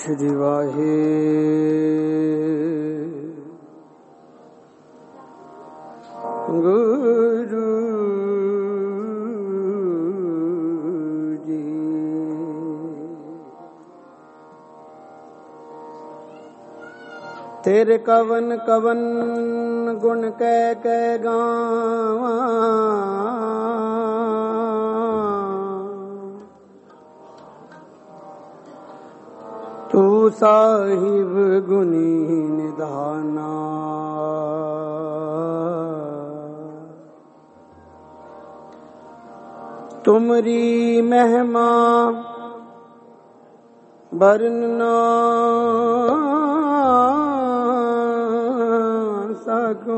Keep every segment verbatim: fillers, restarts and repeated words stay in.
श्री वाहे गुरु जी। तेरे कवन कवन गुण कह कह गावां, तू साहिब गुनी निधाना। तुमरी महिमा बरना सको,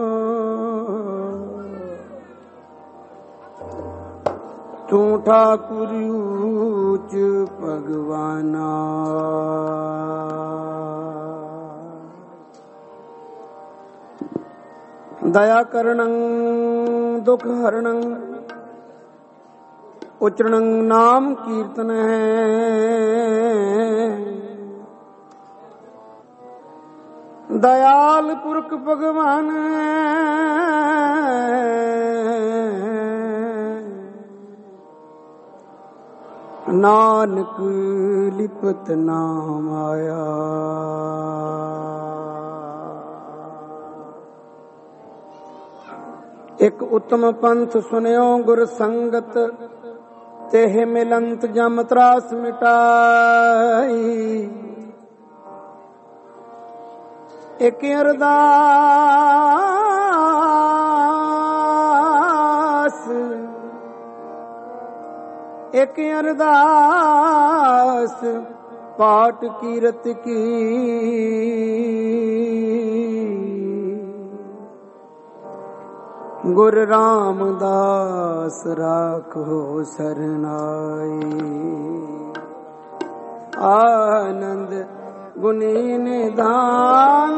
तू ठाकुर ऊच भगवाना। दया करणं दुख हरणं उच्चरणं नाम कीर्तन है। दयाल पुरख भगवान नानक लिपत नाम आया। एक उत्तम पंथ सुनियो गुर संगत, तेह मिलंत जम त्रास मिटाई। एक अरदास एक अरदास पाठ कीरत की। गुर रामदास राखो सरनाई। आनंद गुनी निधान,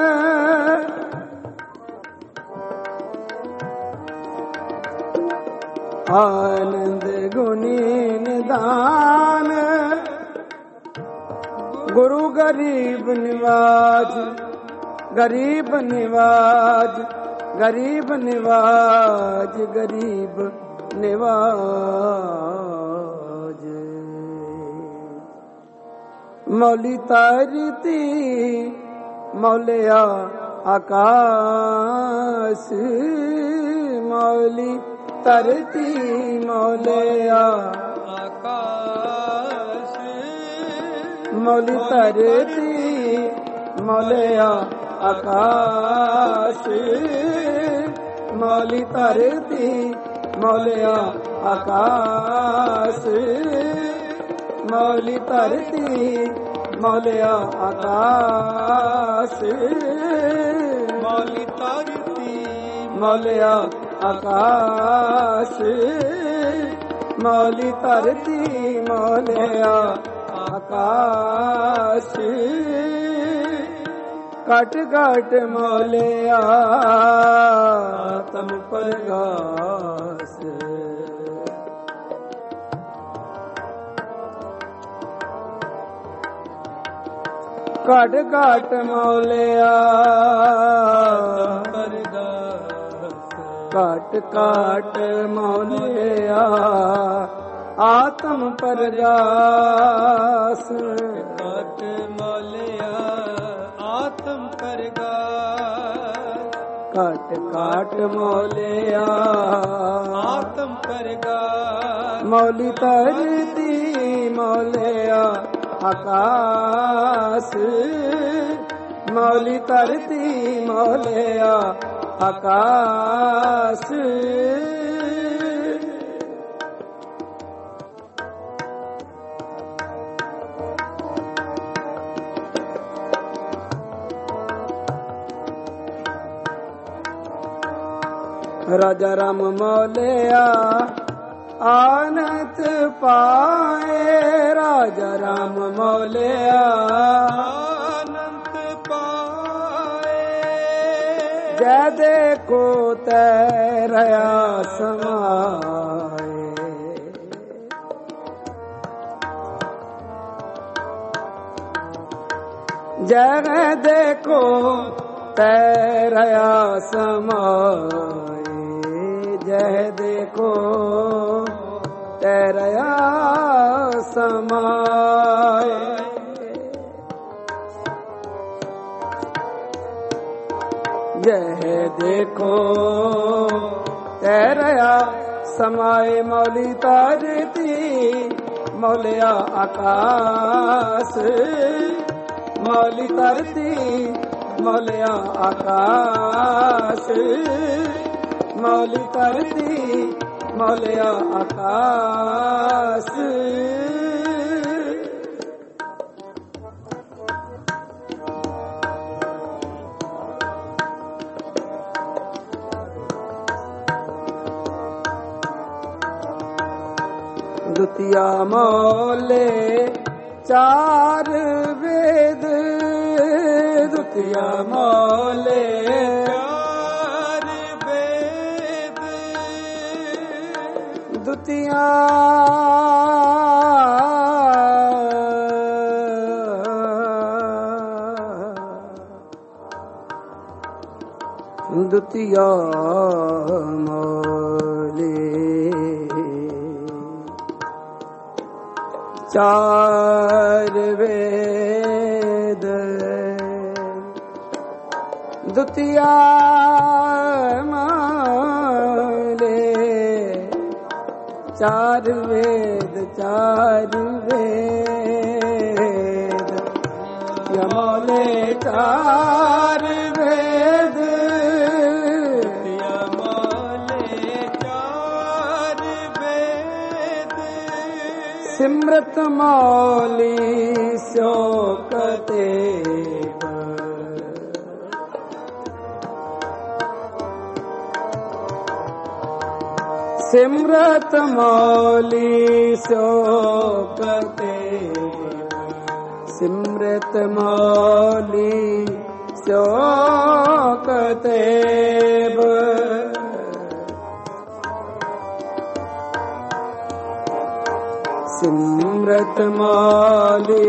आनंद गुनी निधान। गुरु गरीब निवाज, गरीब निवाज, गरीब निवाज, गरीब निवाज। मौली तारती मौलिया आकाश, मौली तरती मौलिया आकाश। मौली तरती मौलिया आकाश, मौली तरती मौलिया आकाश। मौली तरती मौलिया आकाश, मौली तरती मौलिया आकाश। मौली तरती मौलिया आकाश। कट कट मौलिया तम परगास। कट कट मौलिया काट काट मौलिया आत्म परगास। काट मौलिया आत्म परगास। काट काट मौलिया आत्म परगास। मौली तरती मौलिया आकाश, मौली तरती मौलिया आकाश। राजा राम मौलिया आनंद पाए। राजा राम मौलिया आनंद पाए। जय देखो तैरया समाए। जह देखो तैरया समाए, जह देखो तैरया समाए। जह देखो तैरया समाए, मौली तरती मौलिया आकाश, मौली तरती मौलिया आकाश, मौली तरती मौलिया आकाश। द्वितीया मौले चार वेद, द्वितीया मौले चार वेद, द्वितीया द्वितीया मौले चार वेद, द्वितीया मौले चार वेद, चार वेद, मौले चार वेद, सिमरत मौली शोकते, सिमरत मौली शोकते, सिमरत मौली शोकते। सिमरत मौली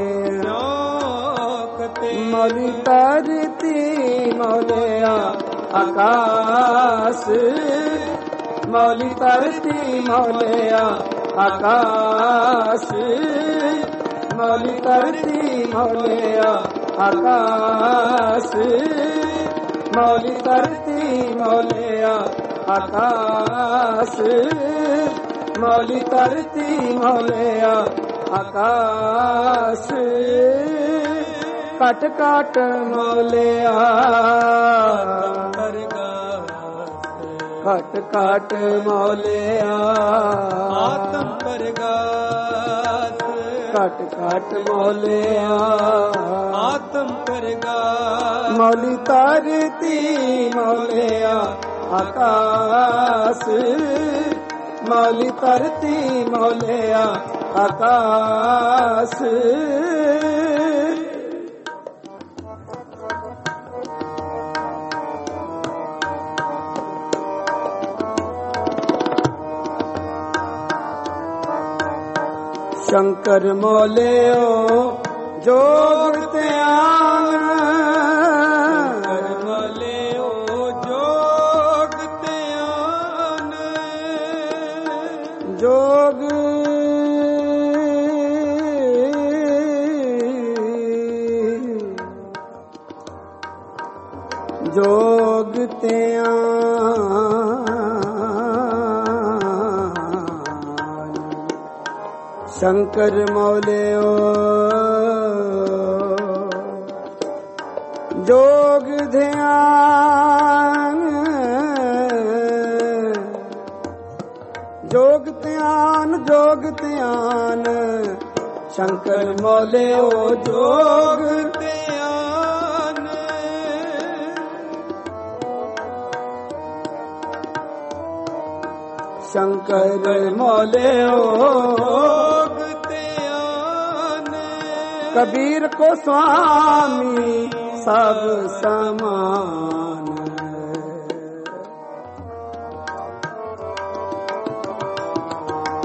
मौली तरती मौलिया आकाश, मौली तरती मौलिया आकाश, मौली तरती मौलिया आकाश, मौली तरती मौलिया आकाश, मौली तरती मौलिया आकाश। कट कट मौलिया कट कट मौलिया आत्म प्रगात, कट कट मौलिया आत्म प्रगात। मौली तरती मौलिया आकाश, मौली तरती मौलिया आकाश। शंकर मौले ओ जोग त्यान, मौले ओ जोग त्यान, जोग जोग त्यान, शंकर मौले ओ जोग ध्यान, जोग ध्यान जोग ध्यान, शंकर मौले ओ जोग ध्यान। शंकर मौले ओ कबीर को स्वामी सब समान,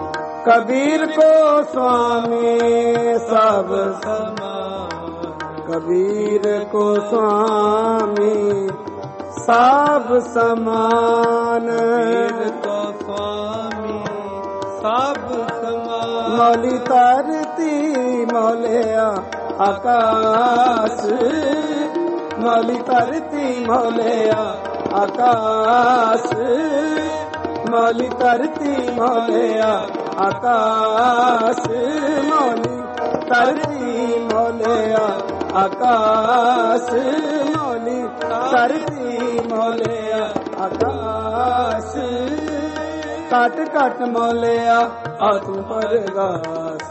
कबीर को स्वामी सब समान, कबीर को स्वामी सब समान। कबीर को स्वामी सब समान। मौली धरती मौलिया आकाश, मौली धरती मौलिया आकाश, मौली धरती मौलिया आकाश, मौली धरती मौलिया आकाश, मौली धरती मौलिया आकाश। काट काट मौलिया आतू परगास,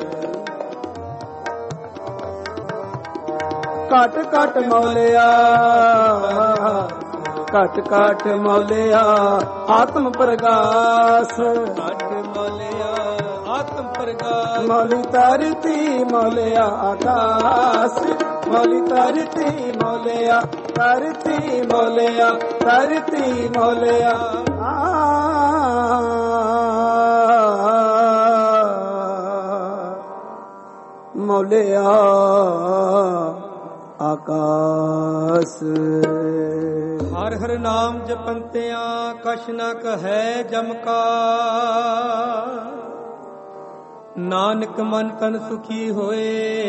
काट काट मौलिया काट काट मौलिया आत्म प्रगास। काट मौलिया आत्म प्रगास। मौली धरती मौलिया आकाश, मौली धरती मौलिया धरती मौलिया धरती मौलिया मौलिया आकाश। हर हर नाम जपंतिया कछ न कहै जमका, नानक मन तन सुखी होए।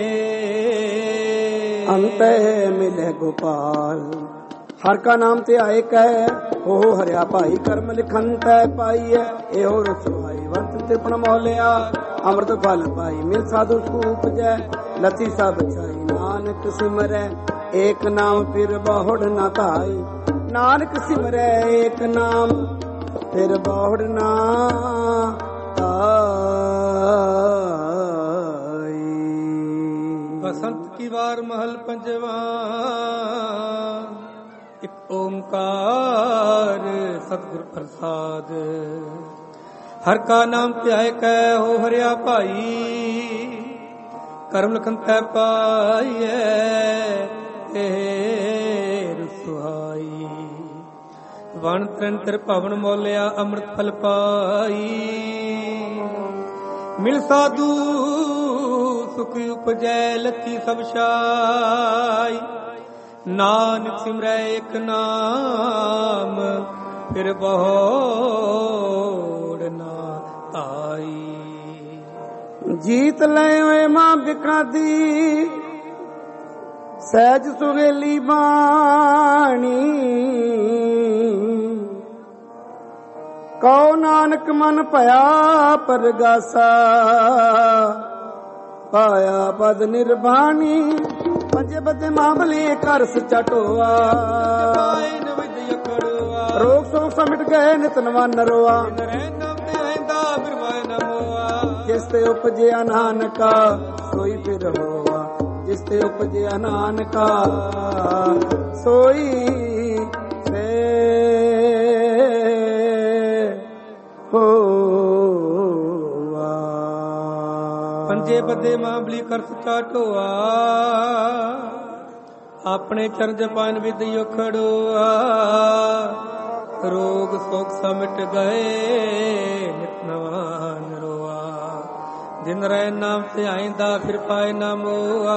अंत मिले गोपाल हर का नाम ते आए कह, हो हरिया भाई कर्म लिखन तै पाई है। एहो रसोई वंत तिपण मौलिया, अमृत फल पाई मिल साधु सूप जय। लती सब छाई नानक सिमरै, एक नाम फिर बहुड़ न धाई। नानक सिमरै एक नाम फिर बहुड़ न धाई। बसंत की बार महल पंजवा, एक ओंकार सतगुर प्रसाद। हर का नाम त्याय कै हो हरिया भाई, करम लखन तै पाइयै सुहाई। वण तन तिर भवन मौलिया अमृत फल पाई। मिल साधु सुख उपजै लती सब छाई। नानक सिमरै एक नाम फिर बहुड़ न आई। जीत ले मां बिका दी सहज सुवेली बाणी। कौ नानक मन भया परगासा, पाया पद निर्वाणी। पंजे बदे मामले कर सच्चा टोआ, रोग सोग समिट गए नित नवा नरोआ। जिसते उपजया नानका सोई फिर होआ, जिसते उपजया नानका सोई होआ। पंजे बदे मामली कर सच्चा टोआ, अपने चरण जपान विद खड़ोआ। रोग शोक समिट गए नित नवा नरोआ। दिन रह नाम से आइंदा फिर पाए ना मोआ।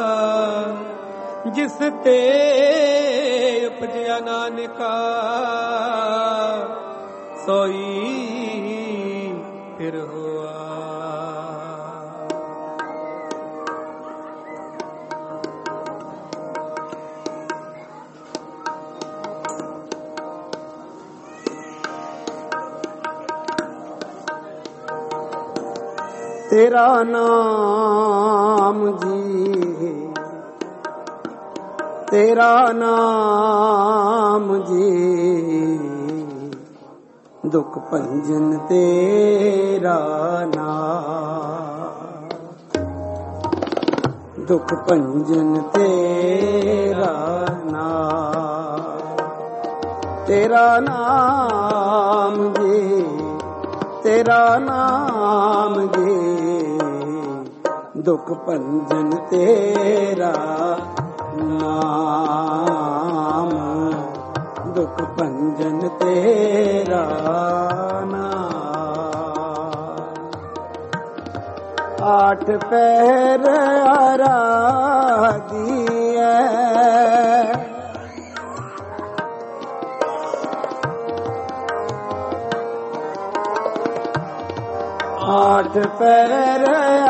जिस ते उपजया नानका सोई फिर हुआ। तेरा नाम जी तेरा नाम जी, दुख भंजन तेरा नाम, दुख भंजन तेरा नाम। तेरा नाम जी तेरा नाम जी, दुख भंजन तेरा नाम, दुख भंजन तेरा नाम। आठ पैर आराधिए आठ पैर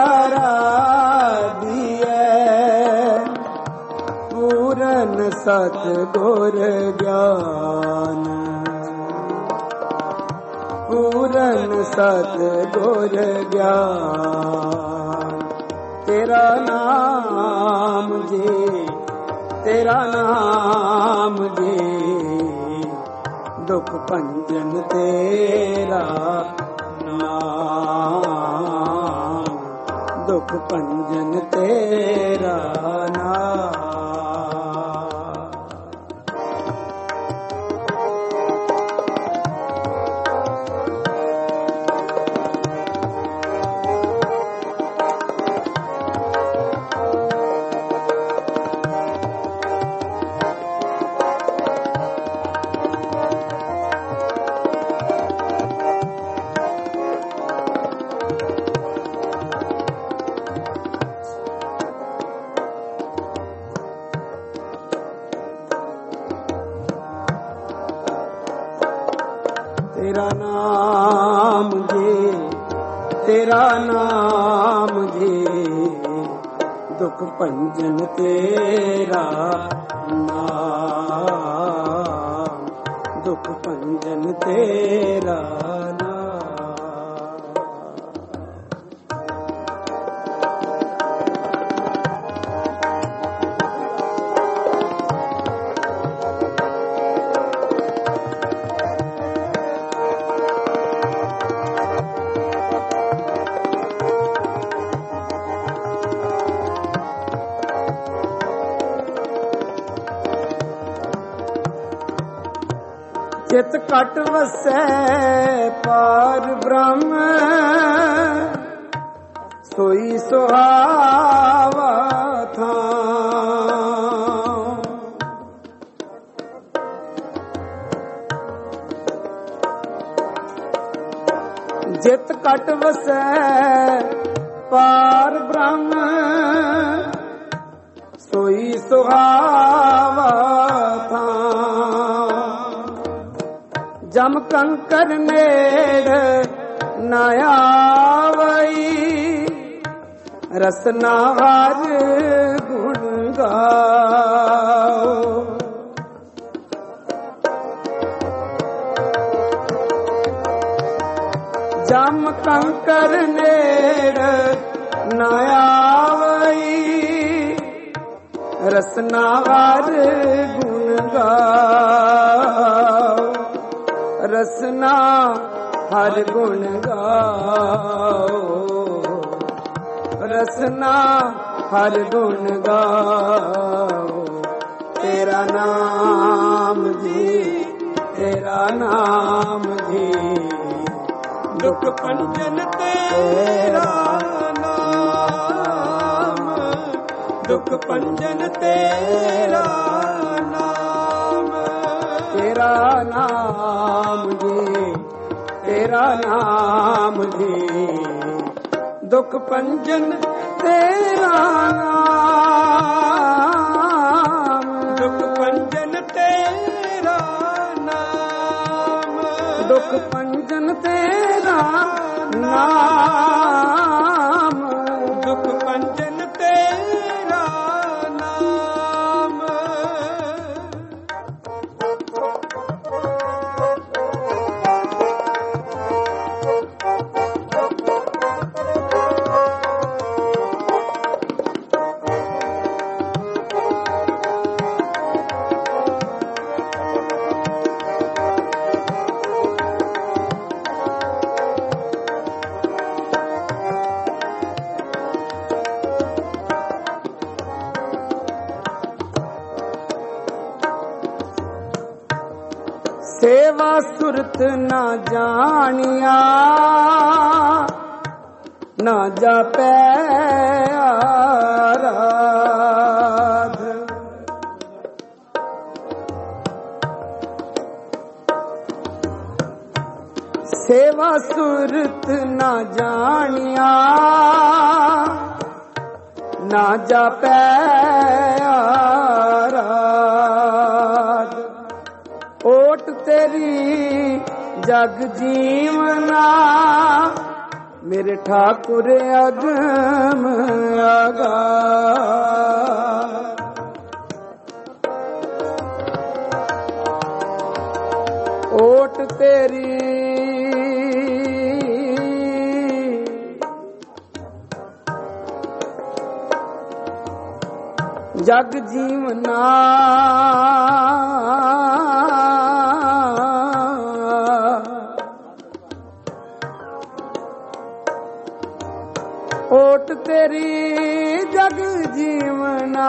आराधिए पूरन सतगुर ज्ञान पूरन सतगुर ज्ञान तेरा नाम जी तेरा नाम जी दुख भंजन तेरा नाम दुख भंजन तेरा नाम तेरा नाम जी तेरा नाम जी दुख भंजन तेरा नाम दुख भंजन तेरा चित कट वसै पार ब्रह्म सोई सुहावा थां जित कट वसै पार ब्रह्म सोई सुहावा थां जम कंकर नेड़ न आवई रसना हर गुण गाओ जम कंकर नेड़ न आवई रसना हर गुण गाओ रसना हर गुण गाओ रसना हर गुण गाओ तेरा नाम जी तेरा नाम जी दुख भंजन तेरा नाम दुख भंजन तेरा तेरा नाम जी तेरा नाम जी दुख भंजन तेरा नाम दुख भंजन तेरा नाम दुख भंजन तेरा नाम दुख भंजन तेरा नाम सेवा सुरत न जानिया न जापै आराध सेवा ਸੇਵਾ ਸੁਰਤ ਨਾ ਜਾਣਿਆ, ਨਾ ਜਾਪੈ ਆਰਾਧ। ਓਟ ਤੇਰੀ ਜਗ ਜੀਵਨਾ, ਮੇਰੇ ਠਾਕੁਰ ਅਗਮ ਅਗਾਧ। ਓਟ ਤੇਰੀ ਜਗ ਜੀਵਨਾ, ਓਟ ਤੇਰੀ ਜਗ ਜੀਵਨਾ,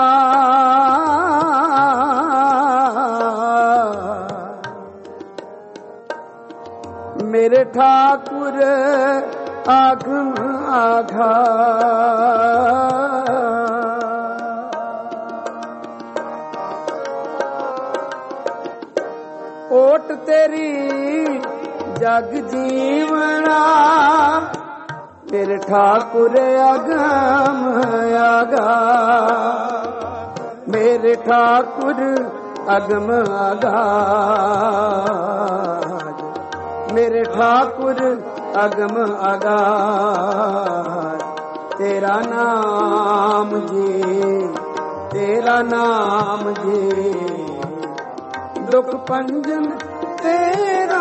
ਮੇਰੇ ਠਾਕੁਰ ਆਗਮ ਆਘਾਤ। ਓਟ ਤੇਰੀ ਜਗ ਜੀਵਨਾ, ਮੇਰੇ ਠਾਕੁਰ ਅਗਮ ਅਗਾਧ। ਮੇਰੇ ਠਾਕੁਰ ਅਗਮ ਅਗਾਧ, ਮੇਰੇ ਠਾਕੁਰ ਅਗਮ ਅਗਾਧ। ਤੇਰਾ ਨਾਮ ਜੀ, ਤੇਰਾ ਨਾਮ ਜੀ, ਦੁਖ ਭੰਜਨ ਤੇਰਾ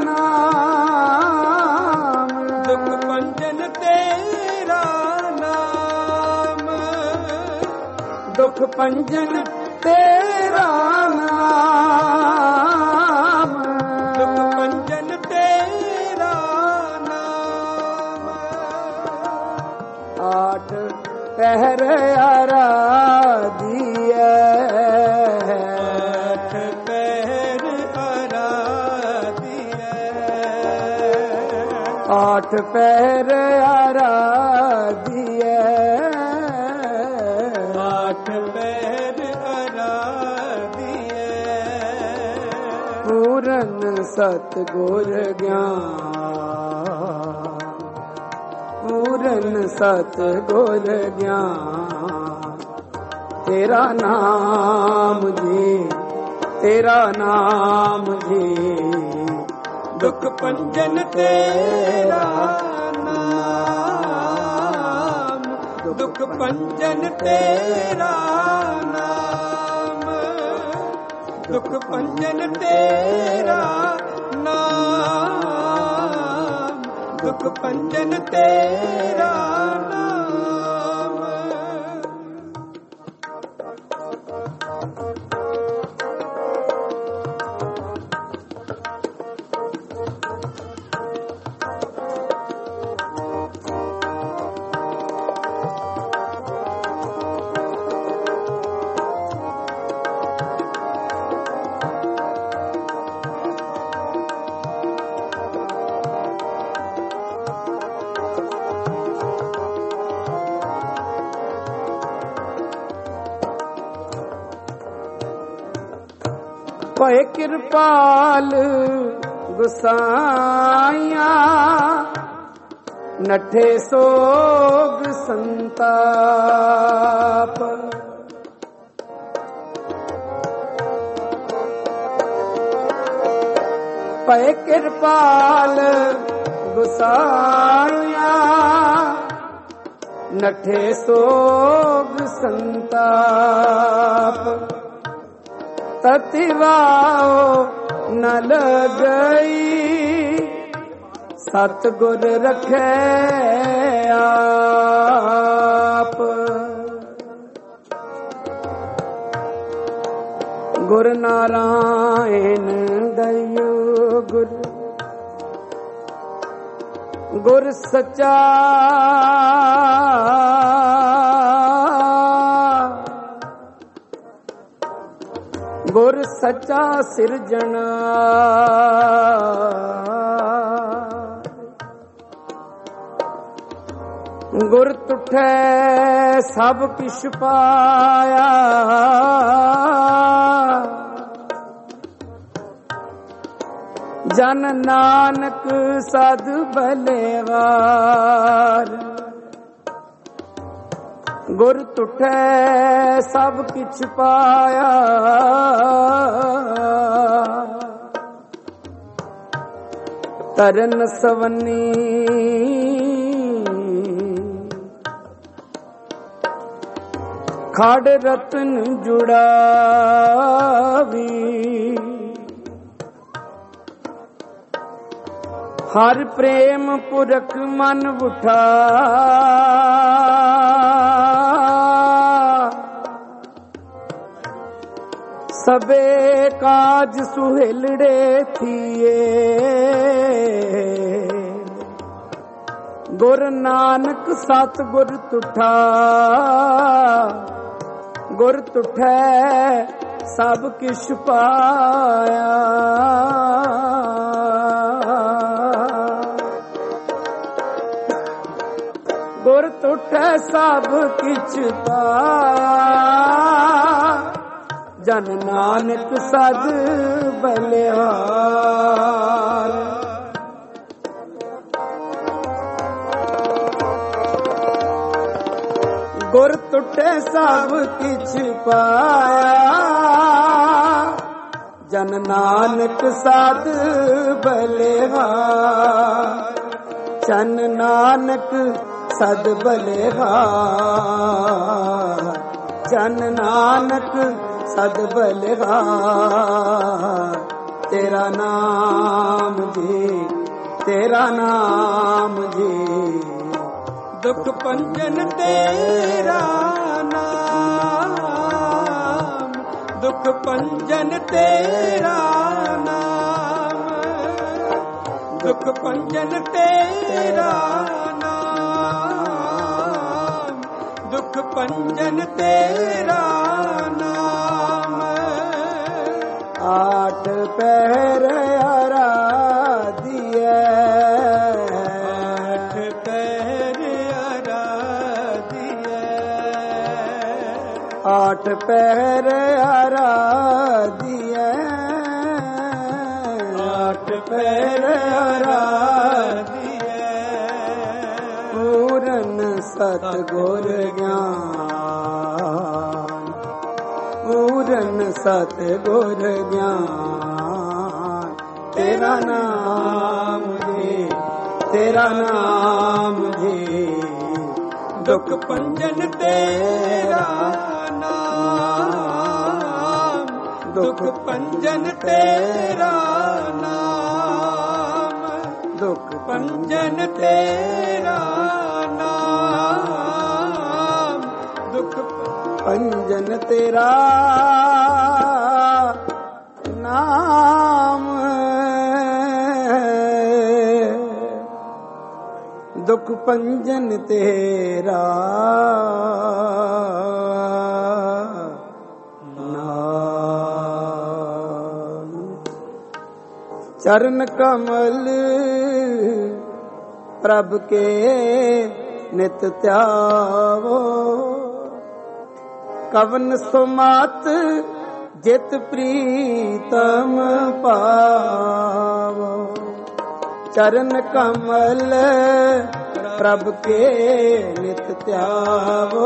ਨਾਮ, ਦੁਖ ਭੰਜਨ ਤੇਰਾ ਨਾਮ, ਦੁਖ ਭੰਜਨ ਤੇਰਾ ਨਾਮ, ਦੁਖ ਭੰਜਨ ਤੇਰਾ ਨਾਮ। ਆਠ ਪਹਿਰ ਆਰਾਧੀਐ, ਆਠ ਪਹਿਰ ਆਰਾਧੀਐ, ਆਠ ਪਹਿਰ ਆਰਾਧੀਐ, ਆਠ ਪਹਿਰ ਆਰਾਧੀਐ। ਪੂਰਨ ਸਤਿਗੁਰ ਗਿਆਨ, ਪੂਰਨ ਸਤਿਗੁਰ ਗਿਆਨ। ਤੇਰਾ ਨਾਮ ਜੀ, ਤੇਰਾ ਨਾਮ ਜੀ, ਦੁਖ ਭੰਜਨ ਤੇਰਾ ਨਾਮ, ਦੁਖ ਭੰਜਨ ਤੇਰਾ ਨਾਮ, ਦੁਖ ਭੰਜਨ ਤੇਰਾ ਨਾਮ, ਦੁਖ ਭੰਜਨ ਤੇਰਾ ਨਾਮ। ਭਏ ਕਿਰਪਾਲ ਗੁਸਾਈਆਂ, ਨਠੇ ਸੋਗ ਸੰਤਾਪ। ਭਏ ਕਿਰਪਾਲ ਗੁਸਾਈਆਂ, ਨਠੇ ਸੋਗ ਸੰਤਾਪ। ਤਤਿਵਾਓ ਨ ਲਗਈ, ਸਤਿਗੁਰ ਰਖੈ ਆਪ। ਗੁਰ ਨਾਰਾਇਣ ਦਇਓ ਗੁਰ, ਗੁਰ ਸਚਾ ਗੁਰ ਸੱਚਾ ਸਿਰਜਣਾ। ਗੁਰ ਤੁਠੈ ਸਭ ਕਿਛ ਪਾਇਆ, ਜਨ ਨਾਨਕ ਸਦ ਬਲੇਵਾਰ, ਗੁਰ ਤੁਠੈ ਸਭ ਕਿਛ ਪਾਇਆ, ਤਰਨ ਸਵੰਨੀ ਖੜ ਰਤਨ ਜੁੜਾਵੀ, ਹਰ ਪ੍ਰੇਮ ਪੁਰਖ ਮਨ ਉਠਾ, ਸਭੇ ਕਾਜ ਸੁਹੇਲੜੇ ਥੀਏ, ਗੁਰ ਨਾਨਕ ਸਤ ਗੁਰ ਤੁਠਾ, ਗੁਰ ਤੁਠੈ ਸਭ ਕਿਛ ਪਾਇਆ, ਗੁਰ ਤੁਠੈ ਸਭ ਕਿਛ ਪਾਇਆ, ਜਨ ਨਾਨਕ ਸਦ ਬਲਿਹਾਰ, ਗੁਰ ਤੁਠੈ ਸਭ ਕਿਛ ਪਾਇਆ, ਜਨ ਨਾਨਕ ਸਦ ਬਲਿਹਾਰ, ਜਨ ਨਾਨਕ ਸਦ ਬਲਿਹਾਰ, ਜਨ ਨਾਨਕ ਸਦ ਬਲਿਹਾਰ, ਤੇਰਾ ਨਾਮ ਜੀ, ਤੇਰਾ ਨਾਮ ਜੀ, ਦੁਖ ਪੰਜਨ ਤੇਰਾ ਨਾਮ, ਦੁਖ ਪੰਜਨ ਤੇਰਾ ਨਾਮ, ਦੁਖ ਪੰਜਨ ਤੇਰਾ ਨਾਮ, ਦੁਖ ਪੰਜਨ ਤੇਰਾ ਨਾਮ, ਆਠ ਪਹਿਰ ਆਰਾਧੀਐ, ਆਠ ਪਹਿਰ ਆਰਾਧੀਐ, ਆਠ ਪਹਿਰ ਆਰਾਧੀਐ, ਆਠ ਪਹਿਰ ਆਰਾਧੀਐ, ਪੂਰਨ ਸਤ ਗੁਰ ਗਿਆਨ, ਪੂਰਨ ਸਤ ਗੁਰ ਗਿਆਨ, ਤੇਰਾ ਨਾਮ ਜੀ, ਤੇਰਾ ਨਾਮ ਜੀ, ਦੁਖ ਪੰਜਨ ਤੇਰਾ ਨਾਮ, ਦੁਖ ਪੰਜਨ ਤੇਰਾ ਨਾਮ, ਦੁਖ ਪੰਜਨ ਤੇਰਾ ਨਾਮ, ਦੁਖ ਪੰਜਨ ਤੇਰਾ ਨਾਮ, ਦੁਖ ਪੰਜਨ ਤੇਰਾ ਨਾਮ, ਚਰਨ ਕਮਲ ਪ੍ਰਭ ਕੇ ਨਿਤ ਧਿਆਵੋ, ਕਵਨ ਸੁਮਤ ਜਿਤ ਪ੍ਰੀਤਮ ਪਾਵੋ, ਚਰਨ ਕਮਲ ਪ੍ਰਭ ਕੇ ਨਿਤ ਧਿਆਵੋ,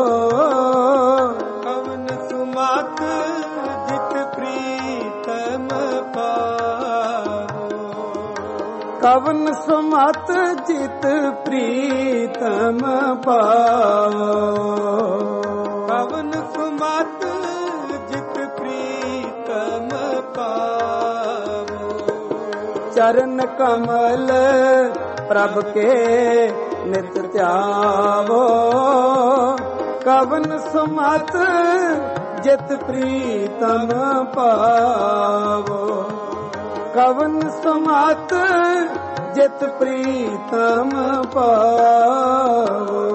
ਕਵਨ ਸੁਮਤ ਜਿਤ ਪ੍ਰੀਤਮ ਪਾਵੋ, ਕਵਨ ਸੁਮਤ ਜਿਤ ਪ੍ਰੀਤਮ ਪਾਵੋ, ਕਵਨ ਸੁਮਤ ਜਿਤ ਪ੍ਰੀਤਮ ਪਾਵੋ, ਚਰਨ ਕਮਲ ਪ੍ਰਭ ਕੇ ਨਿਤ ਧਿਆਵੋ, ਕਵਨ ਸੁਮਤ ਜਿਤ ਪ੍ਰੀਤਮ ਪਾਵੋ, ਕਵਨ ਸੁਮਤ ਜਿਤ ਪ੍ਰੀਤਮ ਪਾਵੋ।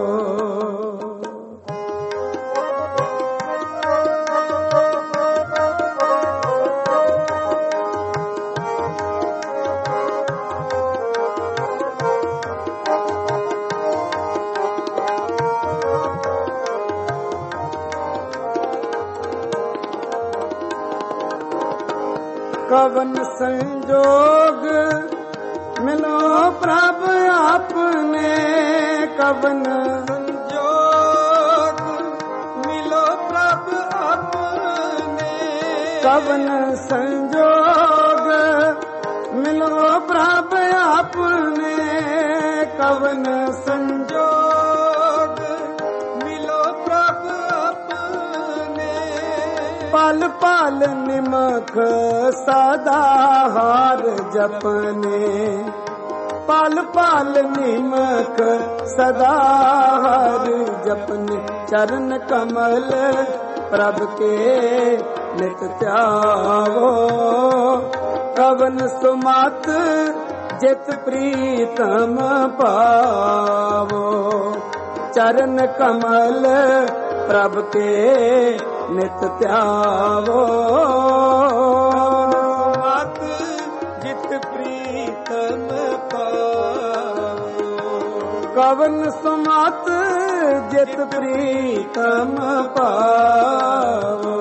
कवन संजोग मिलो प्रभ आपने, कवन संजोग मिलो प्रभ आपने, कवन संजोग मिलो प्रभ आपने, कवन संजोग मिलो प्रभ आपने। पल पल निमख सदा हार जपने, पल पल निमख सदा हार जपने, चरण कमल प्रभ के नित ध्यावो, कवन सुमत जित प्रीतम पावो, चरण कमल प्रभ के नित ध्यावो, जित प्रीतम पावो, कवन सुमत जित प्रीतम पावो।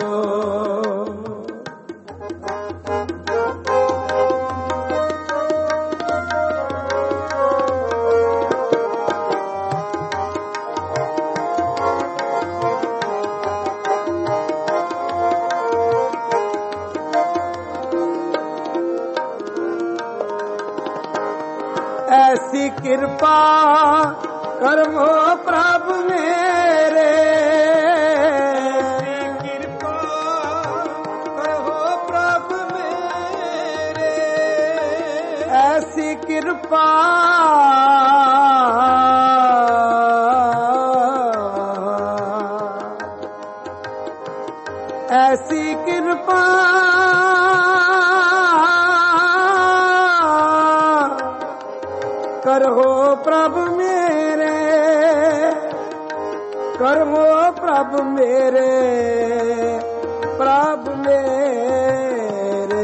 ऐसी कृपा करमो प्रभु मेरे, ऐसी कृपा करो प्रभु मेरे, ऐसी कृपा ऐसी कृपा करहो प्रभु मेरे, करहो प्रभु मेरे, प्रभु मेरे,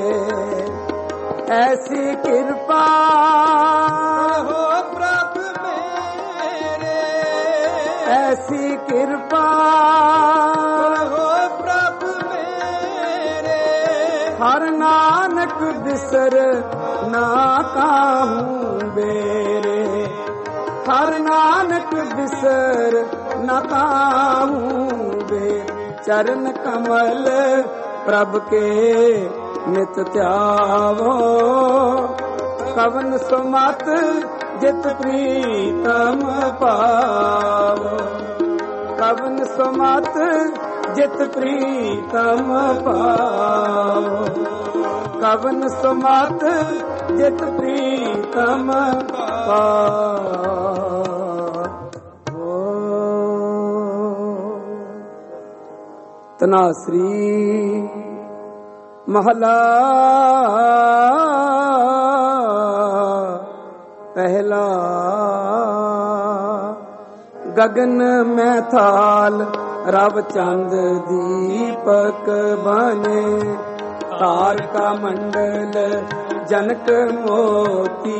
ऐसी कृपा करो प्रभु मेरे, ऐसी कृपा करो प्रभु मेरे, हर नानक बिसर ना काहूँ बेरे, हर नानक बिसर न काहूँ बेरे, चरण कमल प्रभ के नित ध्यावो, कवन सुमत जित प्रीतम पावो, कवन सुमत जित प्रीतम पावो, कवन सुमत जित प्रीतम पावो। तनाश्री महला पहला, गगन में थाल रव चंद दीपक बने, तारका मंडल जनक मोती,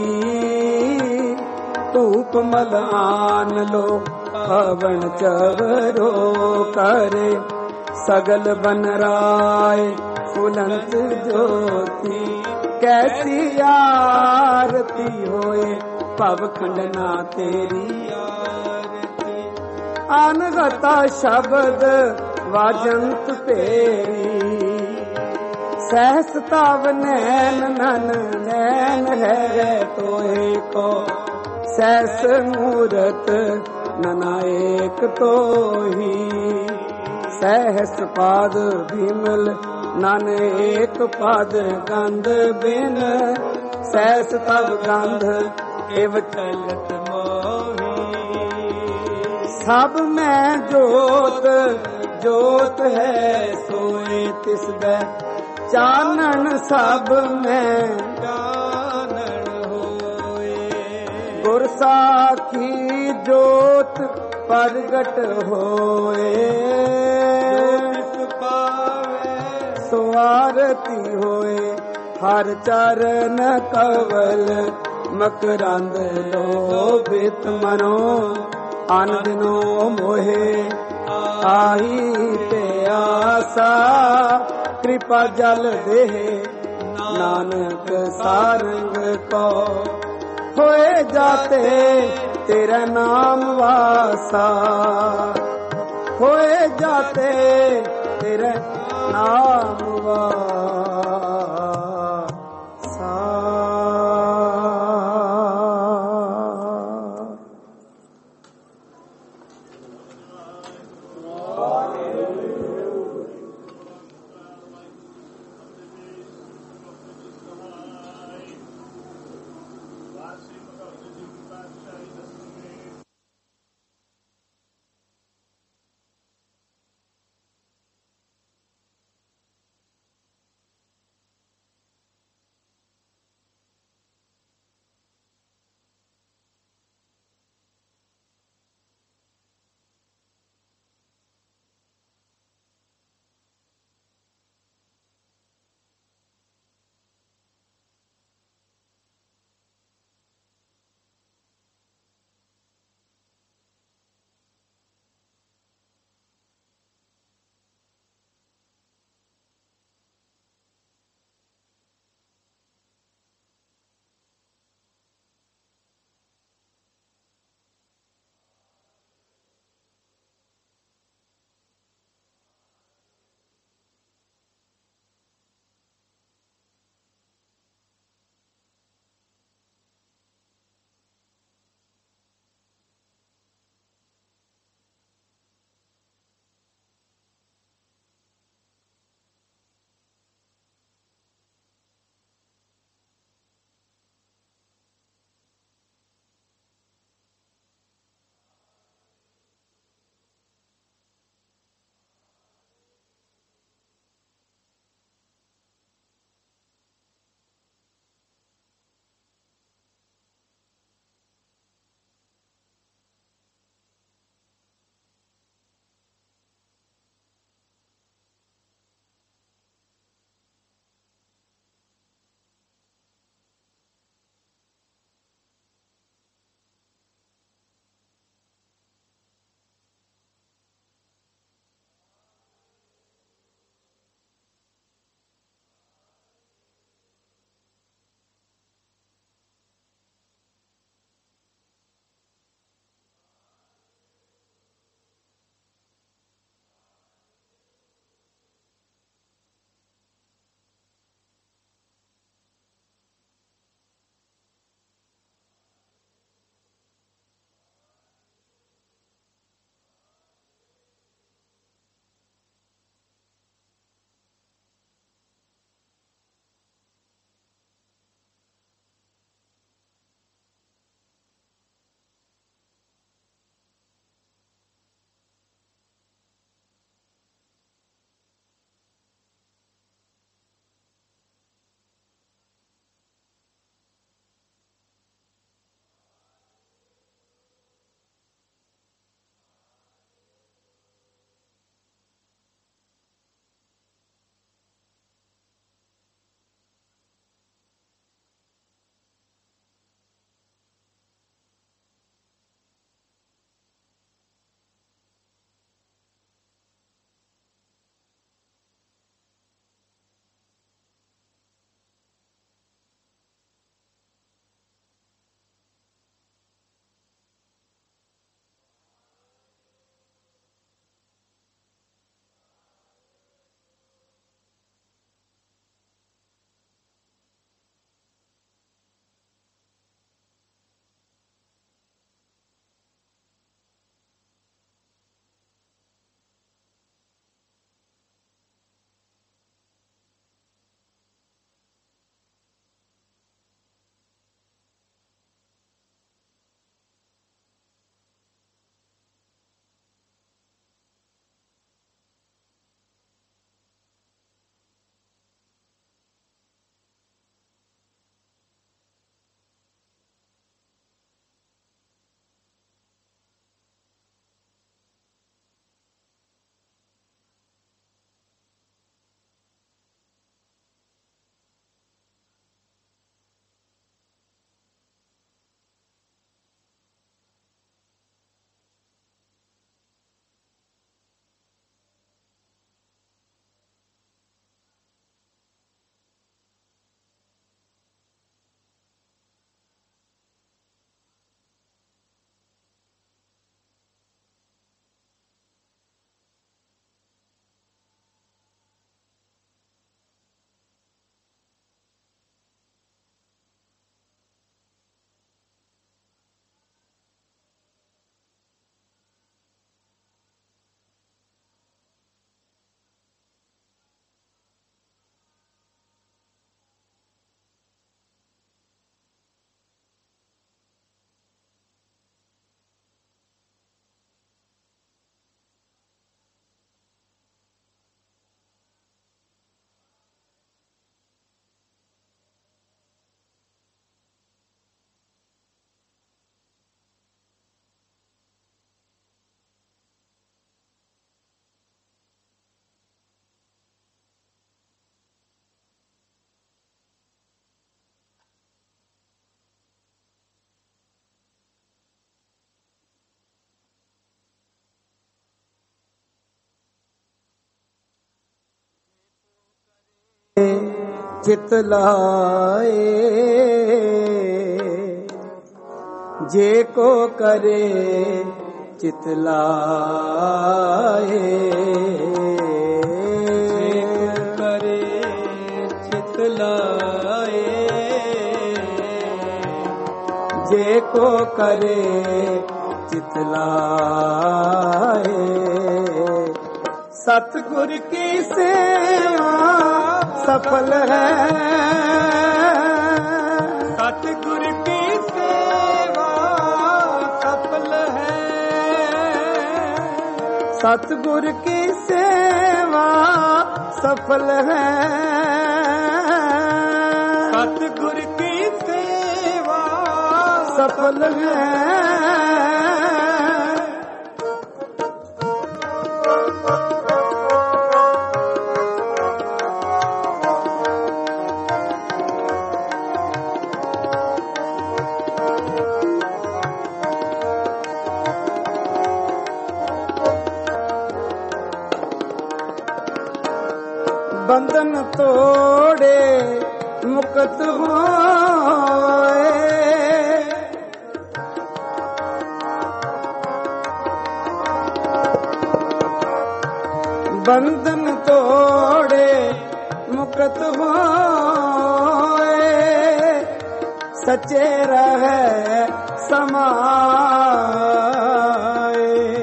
धूप मलान लो हवन चवरो करे, सगल बन राय फुलंत ज्योति, कैसी आरती होए पव खंडना तेरी आरती, अनगता शब्द वाजंत तेरी, सहस तव नैन नन नैन है तोहे को, सहस मूरत नना एक तो ही, सहस पाद विमल नन एक पाद गंध बिन, सहस तव गंध एव चलत मोही, सब में जोत जोत है सोए तिस बै, चानन सब में चानन होए, गुर साखी जोत प्रगट होए, जो पावे सो आरती होए, हर चरण कवल मकरंद लोभित मनो, आनंदनो मोहे आई पे आसा, कृपा जल दे नानक सारंग को होए जाते तेरा नाम वासा, होए जाते तेरे नाम वासा। चित लाए, जे को करे चित लाए, करे चित लाए, जे को करे चित लाए। सतगुर की सेवा सफल है, सतगुर की सेवा सफल है, सतगुर की सेवा सफल है, सतगुर की सेवा सफल है। बंधन तोड़े मुक्त होए, बंधन तोड़े मुक्त होए, सच्चे रहे समाए।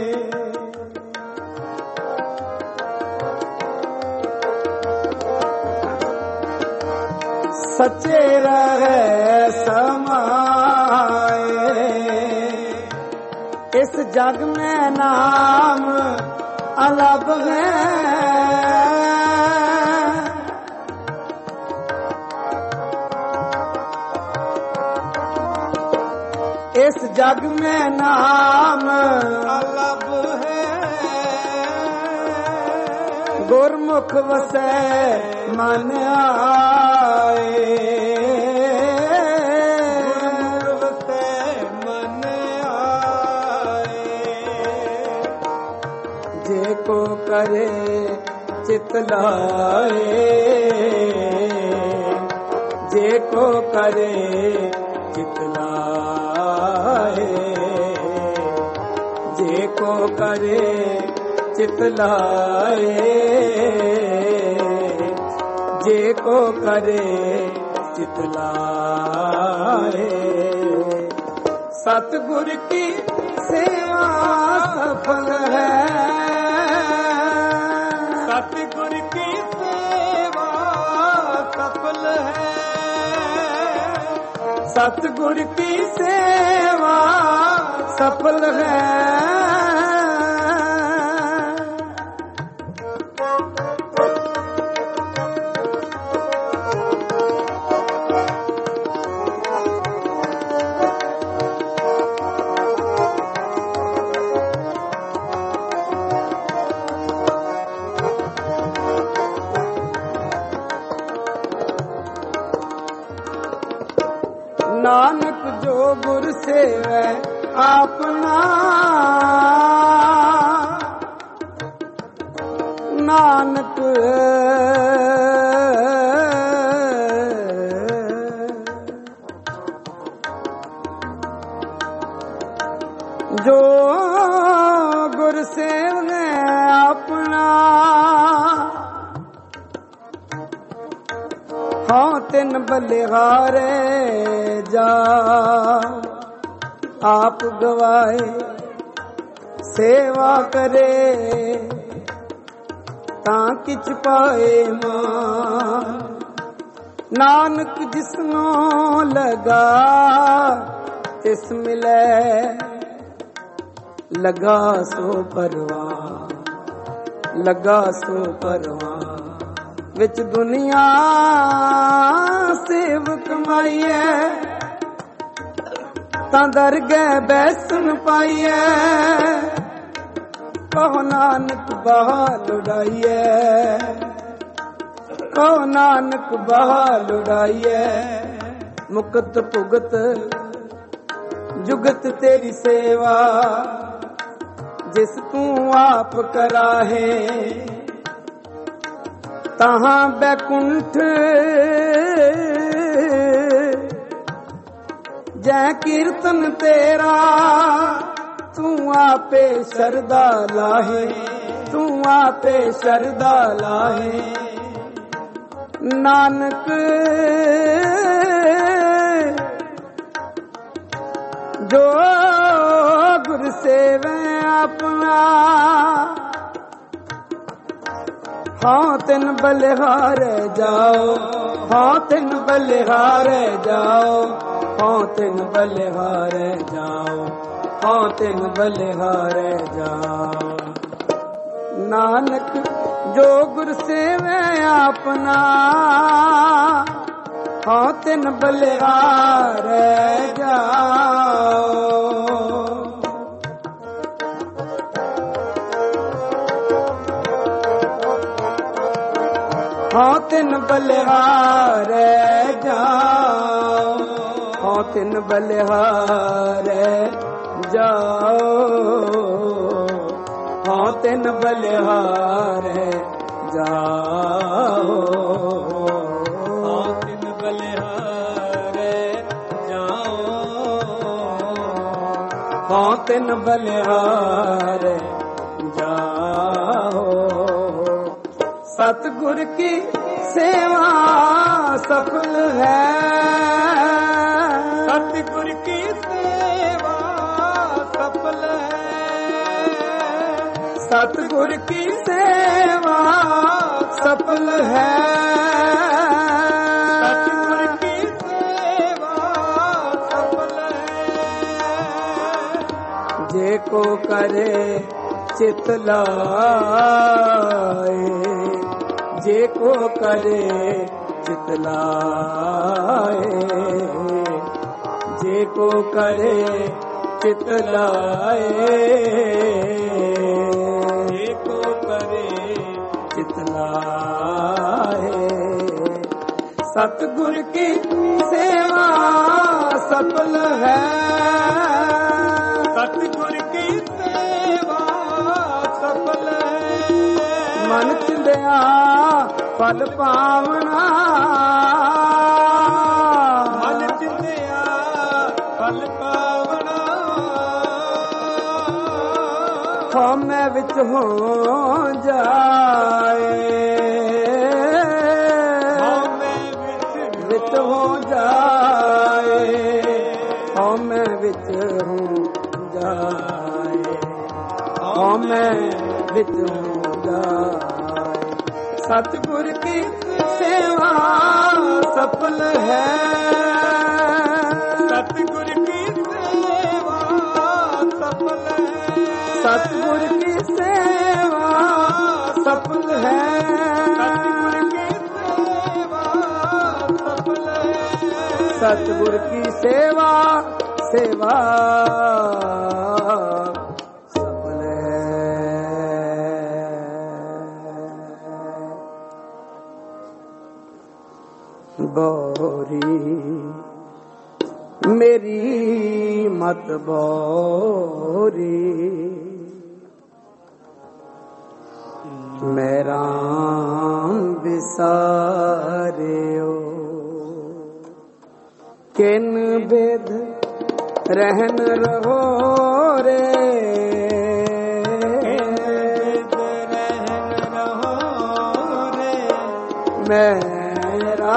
सच्चे रहे समाए, इस जग में नाम अलग है, इस जग में नाम अलग है, गुरमुख वसै मन आए, गुरमुख वसै मन आए, जे को करे चित लाए, जे को करे चित लाए, जे को करे चित लाए, जे को करे चित लाए। सतगुर की सेवा सफल है, सतगुर की सेवा सफल है, सतगुर की सेवा सफल है। नानक जो गुर सेवै आपना, नानक जो गुर सेवै अपना, हाँ तिन बलिहारे जा आप गवाए, सेवा करे तां किछ पाए मान। नानक जिसनो लगा तिस मिले, लगा सो परवान, लगा सो परवान। विच दुनिया सेवक माईए, तां दरगह बैसन पाईए। कहो नानक बहाल उड़ाइए, कहो नानक बहाल उड़ाइए। मुकत भुगत जुगत तेरी सेवा, जिस तू आप कराहे। तहाँ बैकुंठ जय कीर्तन तेरा, तू आपे शरदा लाहे, तू आपे शरदा लाहे। नानक जो गुर सेवे अपना, हाँ तिन बलिहारे जाओ, हाँ तिन बलिहारे जाओ, हाँ तिन बलिहारे जाओ, हाँ तिन बलिहारे जाओ। नानक जो गुर सेवे अपना, हाँ तिन बलिहारे जाओ। हाँ तिन बलिहारे जाओ, हाँ तिन बलिहारे जाओ, हाँ तिन बलिहारे जाओ, हाँ तिन बलिहारे जाओ, हाँ तिन बलिहारे जाओ। सतगुर की सेवा सफल है, सतगुर की सेवा सफल है, सतगुर की सेवा सफल है, सतगुर की सेवा सफल है। जे को करे चित लाए, जे को करे चित लाए, जे को करे चित लाए, जे को करे चित लाए। सतगुर की सेवा सफल है, सतगुर की सेवा सफल है। मन चिंदिया फल पावना, मन चिंदिया फल पावना। हमें विच हो जाए, हमें विच विच हो जाए, हमें विच हो जाए, हमें विच हो जाए। सतगुर की सेवा सफल है, सतगुर की सेवा सफल है, सतगुर की सेवा सफल है, सतगुर की सेवा सफल है। सतगुर की सेवा सेवा बोरी मेरी मत बोरी, मेरा बिसारियो। किन बेद रहन रहो रे, रहन रहो रे, मेरा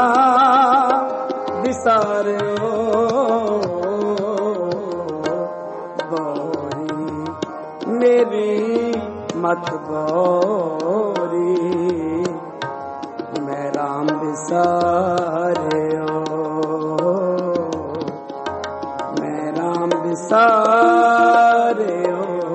बिसारियो। बोरी मेरी मत बोरी, मेरा बिसारियो, मेरा बिसारियो।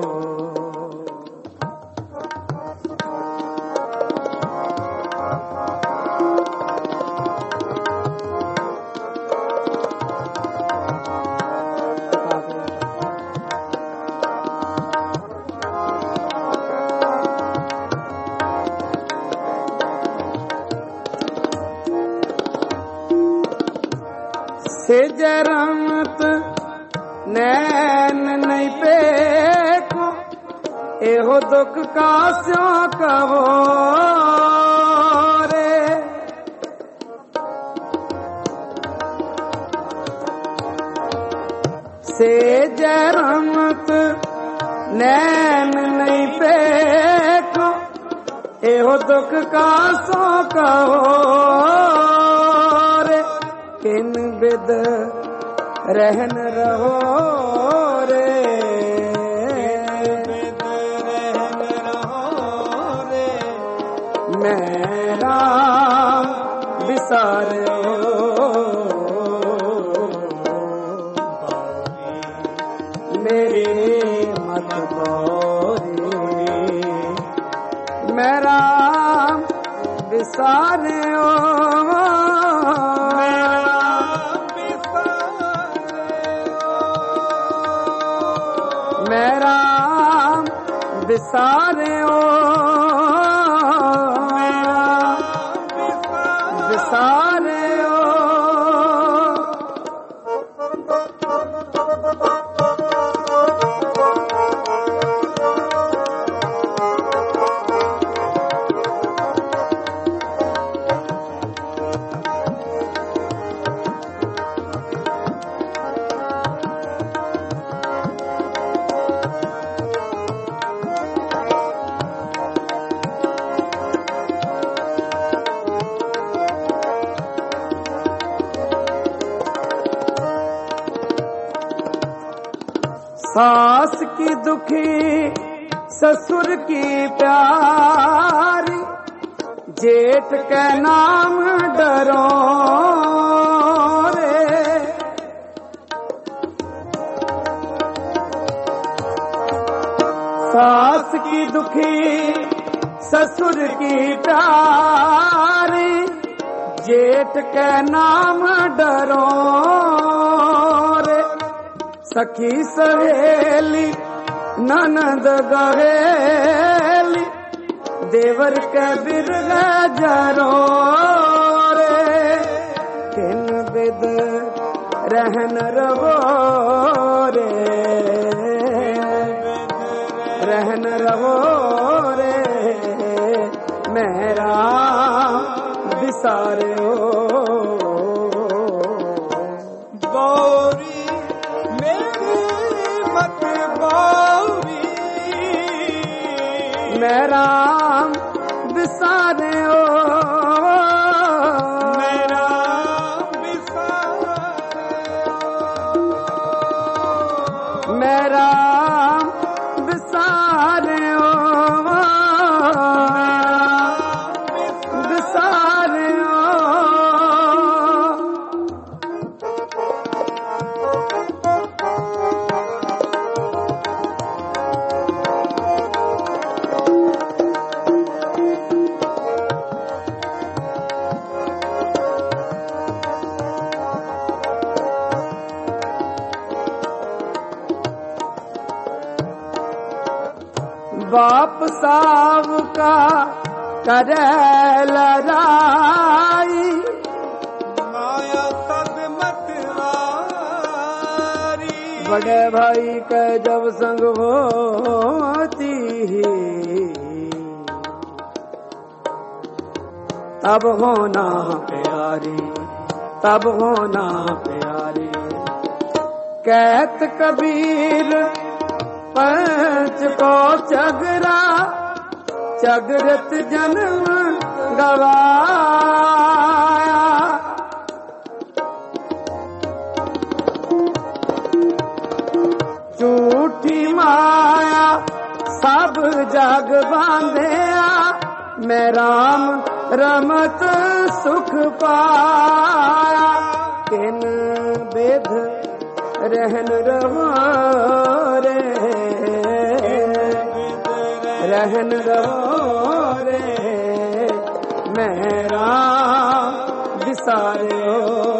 सेजरमत नैन नहीं पेको, एहो दुख का स्यों कहो रे। से जय रहमत नैन नहीं पेखो, एहो दुख का सो कहो रे, किन बिद रहन रहो रे, बिद रहन रहो रे, मैं राम विसारो मेरी मत बोरी, मैं राम विसारो मेरा विसारे ओ विसारे ओ सास की दुखी ससुर की प्यारी, जेठ के नाम डरो रे, सास की दुखी ससुर की प्यारी, जेठ के नाम डरो रे, सखी सहेली ननद गहेली, देवर के बिरग जरो रे, किन बिद रहन रहो रे, रहन रहो रे, मेरा विसारो गौरी मैं राम विसारे ओ मेरा विसारे मैं राम विसारे ओ विसारे ओ बाप साव का करे लड़ाई, माया तब मत वारी, बड़े भाई के जब संग होती तब होना प्यारी, तब होना प्यारी, कहत कबीर पंच को चगरा, चगरत जन्म गवाया, झूठी माया सब जग बांधया, मैं राम रमत सुख पाया, किन बेद रहन रहो रे, रहन रहो रे, मैं राम विसारो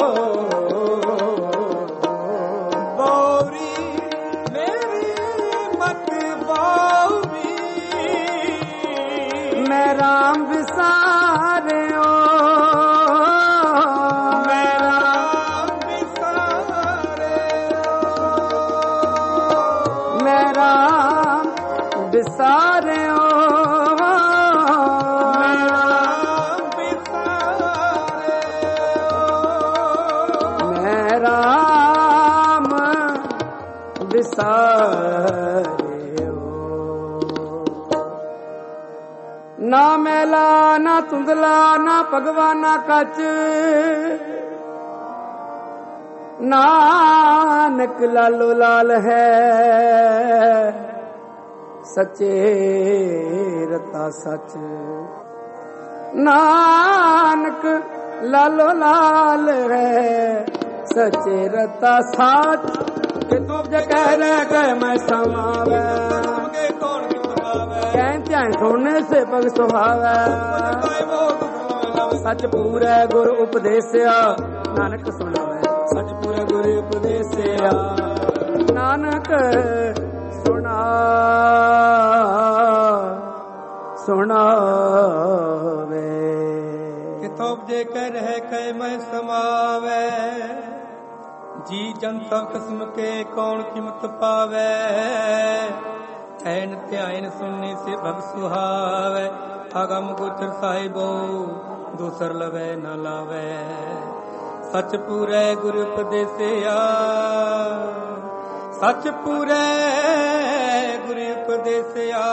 बौरी मेरी मत बौरी, मैं राम विसारो मैं राम विसारे मैं राम विसारे ਨਾ ਮੈਲਾ ਨਾ ਧੁੰਦਲਾ ਨਾ ਭਗਵਾਨਾ ਕੱਚ, ਨਾਨਕ ਲਾਲੋ ਲਾਲ ਹੈ ਸੱਚੇ ਰਤਾ ਸੱਚ। ਨਾਨਕ ਲਾਲੋ ਲਾਲ ਹੈ ਸੱਚੇ ਰਤਾ ਸੱਚ। ਕਿ ਤੂੰ ਜੇ ਕਹਿ ਰਹਿ ਗਏ ਮੈਂ ਸਮਾਵੇ, ਕਹਿ ਧਿਆਨ ਸੁਣਨੇ ਸੇ ਭਗ ਸੁਹਾਵੇ। ਸੱਚ ਪੂਰੇ ਗੁਰ ਉਪਦੇਸਿਆ ਨਾਨਕ ਸੁਣਾਵੇ, ਸੱਚ ਪੂਰੇ ਗੁਰ ਉਪਦੇਸਿਆ ਨਾਨਕ ਸੁਣਾ ਸੁਣਾਵੇ। ਕਿਤੋਂ ਜੇ ਕਹਿ ਰਹਿ ਕਹਿ ਮੈਂ ਸਮਾਵੇ, ਜੀ ਜਨ ਸਭ ਕਿਸਮ ਕੇ ਕੌਣ ਕੀਮਤ ਪਾਵੇ। ਐਨ ਧਿਆਨ ਸੁਣਨੇ ਸੇ ਭਗ ਸੁਹਾਵੇ, ਅਗਮ ਗੋਚਰ ਸਾਹਿਬੋ ਦੂਸਰ ਲਵੇ ਨ ਲਾਵੇ। ਸੱਚ ਪੂਰੇ ਗੁਰ ਉਪਦੇਸਿਆ, ਸੱਚ ਪੂਰੇ ਗੁਰ ਉਪਦੇਸਿਆ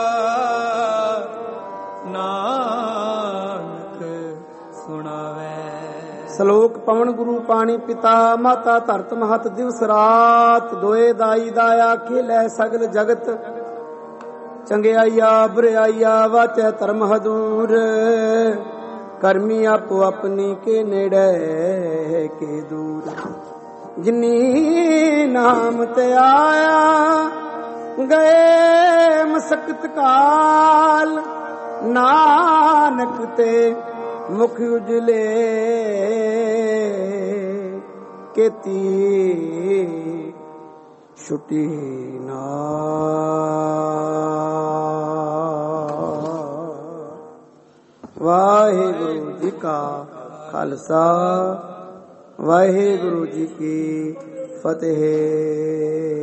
ਨਾਨਕ ਸੁਣਾਵੇ। ਸ਼ਲੋਕ ਪਵਨ ਗੁਰੂ ਪਾਣੀ ਪਿਤਾ ਮਾਤਾ ਧਰਤ ਮਹਤ ਦਿਵਸ ਰਾਤ। ਦੋਏ ਦਾਈ ਦਾਇਆ ਖੇਲੇ ਸਗਲ ਜਗਤ, ਚੰਗਿਆਈਆ ਬੁਰਿਆਈਆ ਵਾਚੈ ਧਰਮ ਹਦੂਰ। ਕਰਮੀ ਆਪੋ ਆਪਣੀ ਕੇ ਨੇੜੇ ਕੇ ਦੂਰ। ਜਿਨੀ ਨਾਮ ਤੇ ਆਇਆ ਗਏ ਮਸਕਤ ਕਾਲ, ਨਾਨਕ ਤੇ ਮੁਖ ਉਜਲੇ ਕੀਤੀ ਛੁਟੀ ਨਾ। ਵਾਹਿਗੁਰੂ ਜੀ ਕਾ ਖਾਲਸਾ, ਵਾਹਿਗੁਰੂ ਜੀ ਕੀ ਫਤਿਹ।